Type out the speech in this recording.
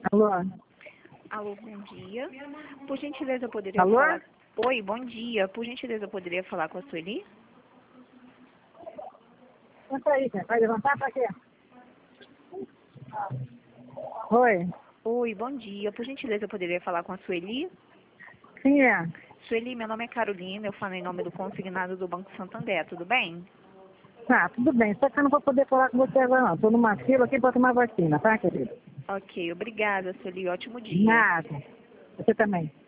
Alô? Alô, bom dia. Por gentileza, eu poderia Alô? falar... Oi, bom dia. Por gentileza, eu poderia falar com a Sueli? Entra aí, cara. Vai levantar pra quê? Oi. Oi, bom dia. Por gentileza, eu poderia falar com a Sueli? Quem é? Sueli, meu nome é Carolina, eu falo em nome do consignado do Banco Santander, tudo bem? Tá, tudo bem. Só que eu não vou poder falar com você agora, não. Tô numa fila aqui pra tomar vacina, tá, querido? Ok, obrigada, Sueli. Ótimo dia. Nada. Você também.